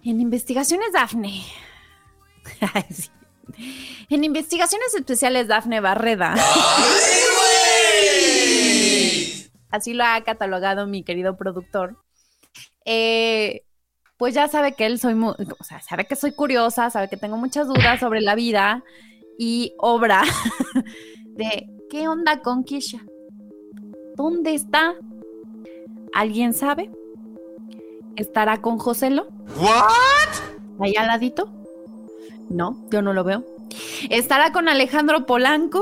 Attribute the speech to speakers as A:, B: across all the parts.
A: En Investigaciones Dafne. Ay, sí. En Investigaciones Especiales Dafne Barreda. Así lo ha catalogado mi querido productor. Pues ya sabe que sabe que soy curiosa, sabe que tengo muchas dudas sobre la vida y obra de ¿qué onda con Kisha? ¿Dónde está? ¿Alguien sabe? ¿Estará con Joselo?
B: ¿What?
A: ¿Ahí al ladito? No, yo no lo veo. ¿Estará con Alejandro Polanco?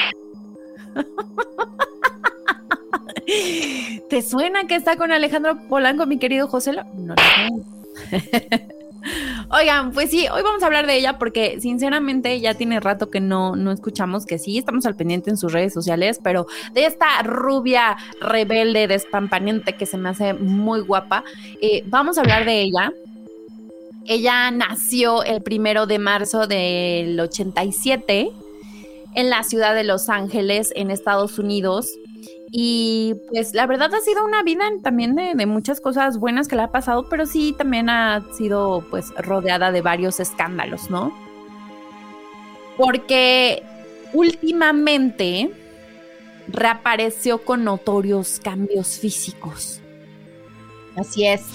A: ¿Te suena que está con Alejandro Polanco, mi querido Joselo? No lo veo. Oigan, pues sí, hoy vamos a hablar de ella porque sinceramente ya tiene rato que no escuchamos, que sí, estamos al pendiente en sus redes sociales, pero de esta rubia rebelde, despampanante que se me hace muy guapa, vamos a hablar de ella. Ella nació el 1 de marzo del 87 en la ciudad de Los Ángeles, en Estados Unidos. Y pues la verdad ha sido una vida también de muchas cosas buenas que le ha pasado, pero sí también ha sido pues rodeada de varios escándalos, ¿no? Porque últimamente reapareció con notorios cambios físicos. Así es.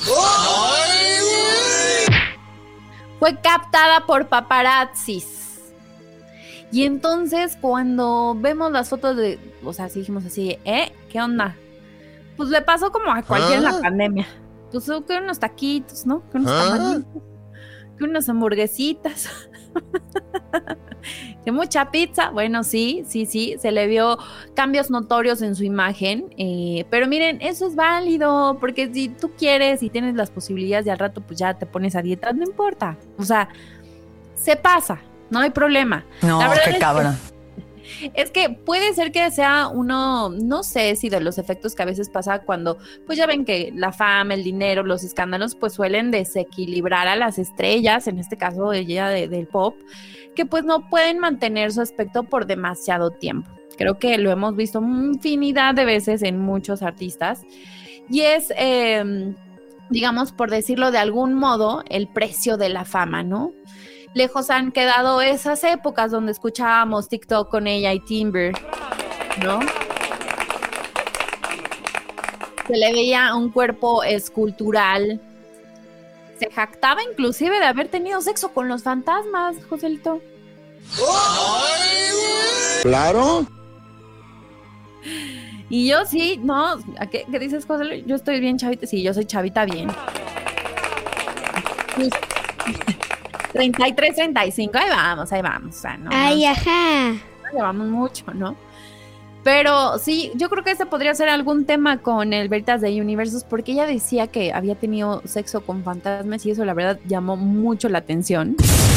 A: Fue captada por paparazzis. Y entonces cuando vemos las fotos o sea, sí dijimos así, ¿qué onda? Pues le pasó como a cualquiera en la pandemia. Pues que unos taquitos, ¿no? Que unos tamalitos, que unas hamburguesitas, que mucha pizza. Bueno, sí, se le vio cambios notorios en su imagen. Pero miren, eso es válido, porque si tú quieres y tienes las posibilidades y al rato pues ya te pones a dieta, no importa. O sea, se pasa. No hay problema.
C: No, qué cabrón.
A: Es que puede ser que sea uno, no sé si de los efectos que a veces pasa cuando, pues ya ven que la fama, el dinero, los escándalos, pues suelen desequilibrar a las estrellas, en este caso ella del pop, que pues no pueden mantener su aspecto por demasiado tiempo. Creo que lo hemos visto infinidad de veces en muchos artistas. Y es, digamos, por decirlo de algún modo, el precio de la fama, ¿no? Lejos han quedado esas épocas donde escuchábamos TikTok con ella y Timber, ¿no? Se le veía un cuerpo escultural. Se jactaba inclusive de haber tenido sexo con los fantasmas, Joselito.
B: Claro.
A: Y yo sí, no, ¿qué dices, Joselito? Yo estoy bien chavita, sí, yo soy chavita bien. 33, 35, ahí vamos, o sea, no.
D: Ay, ajá.
A: No llevamos mucho, ¿no? Pero sí, yo creo que este podría ser algún tema con el Veritas de Universos, porque ella decía que había tenido sexo con fantasmas y eso la verdad llamó mucho la atención.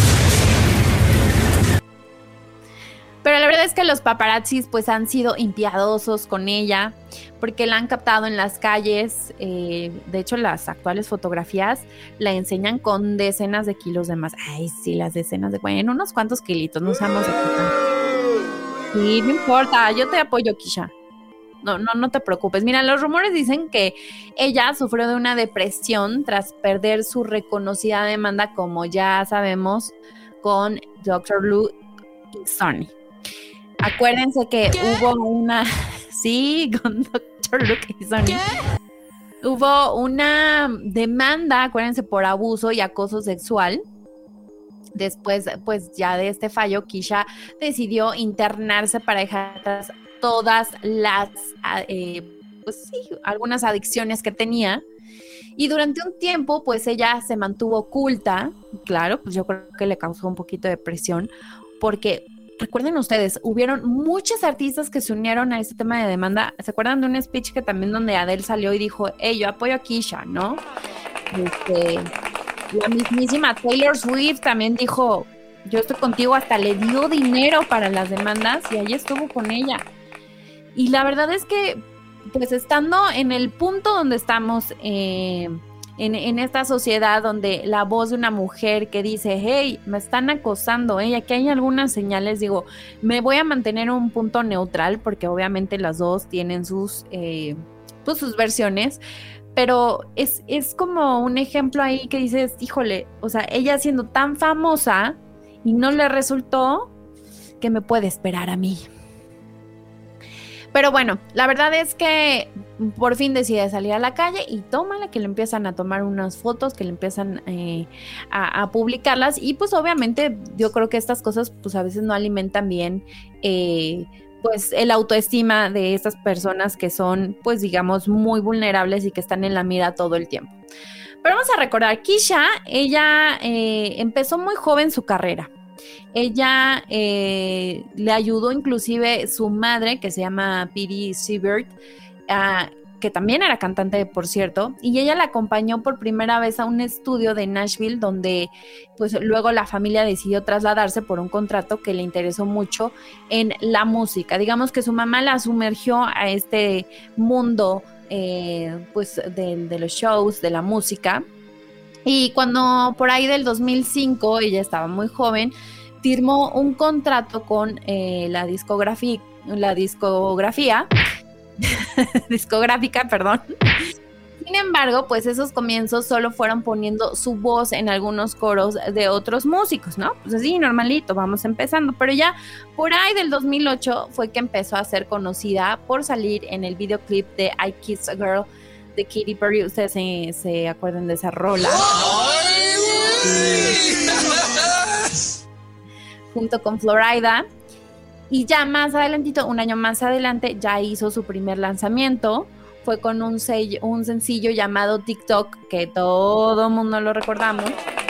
A: Pero la verdad es que los paparazzis pues han sido impiadosos con ella porque la han captado en las calles. De hecho, las actuales fotografías la enseñan con decenas de kilos de más. Ay, sí, las decenas de... Bueno, unos cuantos kilitos, no seamos aquí. Sí, no importa, yo te apoyo, Kisha. No te preocupes. Mira, los rumores dicen que ella sufrió de una depresión tras perder su reconocida demanda, como ya sabemos, con Dr. Lou y Sonny. Acuérdense que hubo una... Sí, con Dr. Luke y Sonny. Hubo una demanda, acuérdense, por abuso y acoso sexual. Después, pues ya de este fallo, Kisha decidió internarse para dejar atrás todas las, pues sí, algunas adicciones que tenía. Y durante un tiempo, pues ella se mantuvo oculta. Claro, pues yo creo que le causó un poquito de presión, porque... Recuerden ustedes, hubieron muchos artistas que se unieron a este tema de demanda. ¿Se acuerdan de un speech que también donde Adele salió y dijo, yo apoyo a Kisha, ¿no? La mismísima Taylor Swift también dijo, yo estoy contigo, hasta le dio dinero para las demandas y ahí estuvo con ella. Y la verdad es que, pues estando en el punto donde estamos, en esta sociedad donde la voz de una mujer que dice, hey, me están acosando, aquí hay algunas señales, digo, me voy a mantener un punto neutral porque obviamente las dos tienen sus, pues sus versiones, pero es como un ejemplo ahí que dices, híjole, o sea, ella siendo tan famosa y no le resultó, ¿qué me puede esperar a mí? Pero bueno, la verdad es que por fin decide salir a la calle y tómala, que le empiezan a tomar unas fotos, que le empiezan a publicarlas, y pues obviamente yo creo que estas cosas pues a veces no alimentan bien pues el autoestima de estas personas que son pues digamos muy vulnerables y que están en la mira todo el tiempo. Pero vamos a recordar, Kesha, ella empezó muy joven su carrera. Ella le ayudó inclusive su madre, que se llama Pete Seibert, que también era cantante, por cierto, y ella la acompañó por primera vez a un estudio de Nashville, donde pues luego la familia decidió trasladarse por un contrato que le interesó mucho en la música. Digamos que su mamá la sumergió a este mundo pues de los shows, de la música. Y cuando por ahí del 2005, ella estaba muy joven, firmó un contrato con la discográfica, perdón. Sin embargo, pues esos comienzos solo fueron poniendo su voz en algunos coros de otros músicos, ¿no? Pues así, normalito, vamos empezando. Pero ya por ahí del 2008 fue que empezó a ser conocida por salir en el videoclip de I Kissed a Girl de Katy Perry. Ustedes se acuerdan de esa rola. Junto con Florida. Y ya más adelantito, un año más adelante, ya hizo su primer lanzamiento. Fue con un sencillo llamado TikTok, que todo mundo lo recordamos.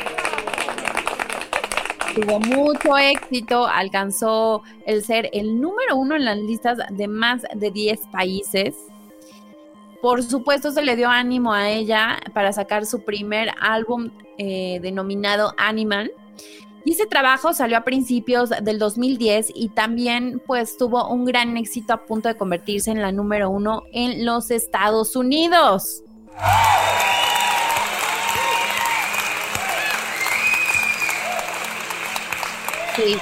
A: Tuvo mucho éxito, alcanzó el ser el número 1 en las listas de más de 10 países. Por supuesto, se le dio ánimo a ella para sacar su primer álbum denominado Animal. Y ese trabajo salió a principios del 2010 y también pues tuvo un gran éxito, a punto de convertirse en la número 1 en los Estados Unidos. Sí.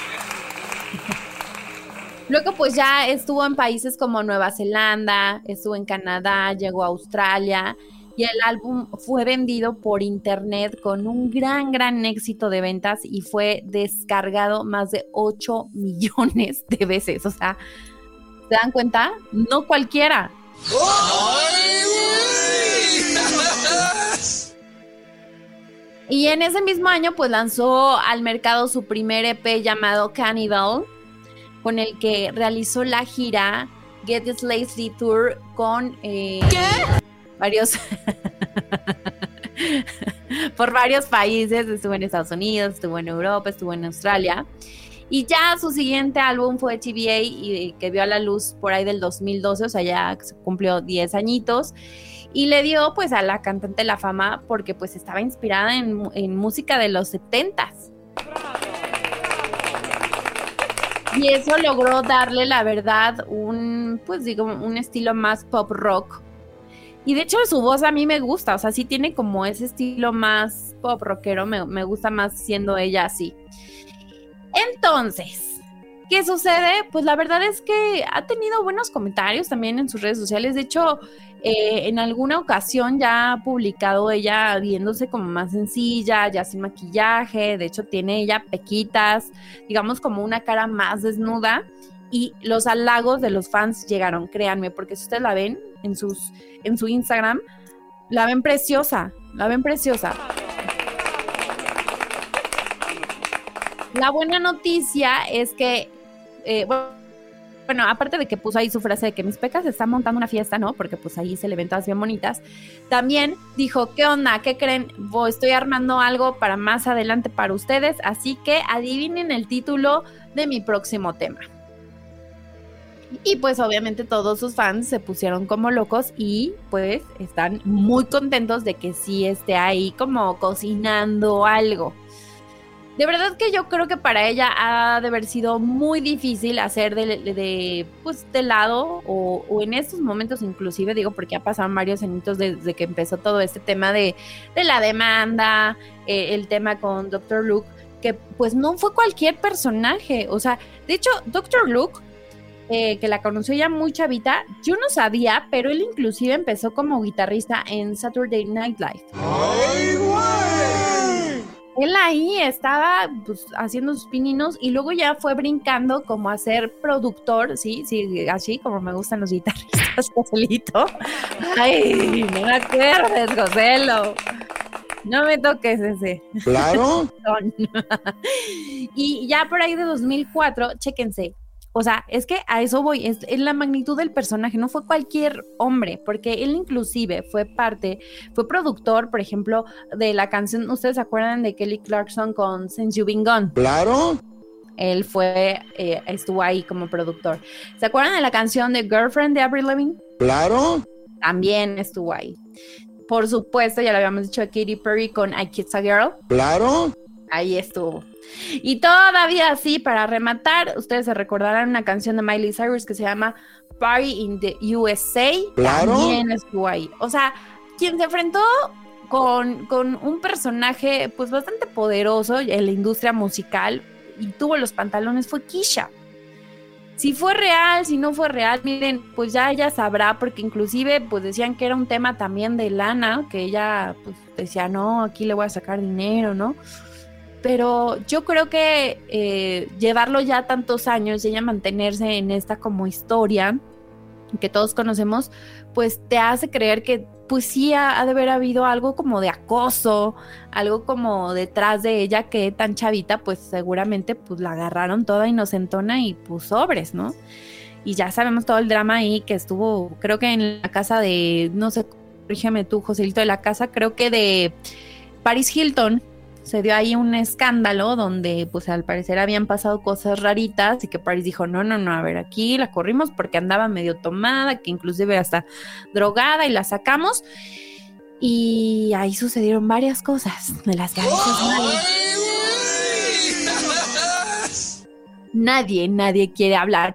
A: Luego pues ya estuvo en países como Nueva Zelanda, estuvo en Canadá, llegó a Australia. Y el álbum fue vendido por internet con un gran éxito de ventas y fue descargado más de 8 millones de veces. O sea, ¿se dan cuenta? No cualquiera. Y en ese mismo año, pues lanzó al mercado su primer EP llamado Cannibal, con el que realizó la gira Get This Lazy Tour con... varios por varios países. Estuvo en Estados Unidos, estuvo en Europa, estuvo en Australia, y ya su siguiente álbum fue TVA, y que vio a la luz por ahí del 2012, o sea, ya se cumplió 10 añitos, y le dio pues a la cantante la fama porque pues estaba inspirada en música de los 70s. Y eso logró darle, la verdad, un estilo más pop rock. Y de hecho su voz a mí me gusta, o sea, sí tiene como ese estilo más pop rockero, me gusta más siendo ella así. Entonces, ¿qué sucede? Pues la verdad es que ha tenido buenos comentarios también en sus redes sociales. De hecho, en alguna ocasión ya ha publicado ella viéndose como más sencilla, ya sin maquillaje. De hecho, tiene ella pequitas, digamos como una cara más desnuda. Y los halagos de los fans llegaron, créanme, porque si ustedes la ven en su Instagram, la ven preciosa. La buena noticia es que, bueno, aparte de que puso ahí su frase de que mis pecas están montando una fiesta, ¿no? Porque pues ahí se le ven todas bien bonitas. También dijo, ¿qué onda? ¿Qué creen? Estoy armando algo para más adelante para ustedes, así que adivinen el título de mi próximo tema. Y pues obviamente todos sus fans se pusieron como locos y pues están muy contentos de que sí esté ahí como cocinando algo. De verdad que yo creo que para ella ha de haber sido muy difícil hacer de lado o en estos momentos inclusive, digo, porque ha pasado varios añitos desde que empezó todo este tema de la demanda, el tema con Dr. Luke, que pues no fue cualquier personaje. O sea, de hecho, Dr. Luke que la conoció ya muy chavita. Yo no sabía, pero él inclusive empezó como guitarrista en Saturday Night Live. ¡Ay, güey! Él ahí estaba pues, haciendo sus pininos y luego ya fue brincando como a ser productor, sí, así como me gustan los guitarristas, Joselito. Ay, no me acuerdes, Joselo. No me toques ese.
B: Claro.
A: Y ya por ahí de 2004, chéquense. O sea, es que a eso voy, es la magnitud del personaje, no fue cualquier hombre, porque él inclusive fue productor, por ejemplo, de la canción, ¿ustedes se acuerdan de Kelly Clarkson con Since You've Been Gone?
B: Claro.
A: Él estuvo ahí como productor. ¿Se acuerdan de la canción de Girlfriend de Avril Lavigne?
B: Claro.
A: También estuvo ahí. Por supuesto, ya lo habíamos dicho, Katy Perry con I Kissed a Girl.
B: Claro.
A: Ahí estuvo. Y todavía así, para rematar, ustedes se recordarán una canción de Miley Cyrus que se llama Party in the USA.
B: Claro.
A: También estuvo ahí. O sea, quien se enfrentó con un personaje pues bastante poderoso en la industria musical y tuvo los pantalones fue Kesha. Si fue real, si no fue real, miren, pues ya ella sabrá, porque inclusive pues decían que era un tema también de lana, que ella pues decía, no, aquí le voy a sacar dinero, ¿no? Pero yo creo que llevarlo ya tantos años y ella mantenerse en esta como historia que todos conocemos, pues te hace creer que pues sí ha de haber habido algo como de acoso, algo como detrás de ella que tan chavita, pues seguramente pues la agarraron toda inocentona y pues sobres, ¿no? Y ya sabemos todo el drama ahí que estuvo, creo que en la casa de, no sé, corrígeme tú, Joselito, de la casa, creo que de Paris Hilton. Se dio ahí un escándalo donde pues al parecer habían pasado cosas raritas y que Paris dijo, no, a ver, aquí la corrimos porque andaba medio tomada, que inclusive hasta drogada y la sacamos. Y ahí sucedieron varias cosas de las que nadie quiere hablar,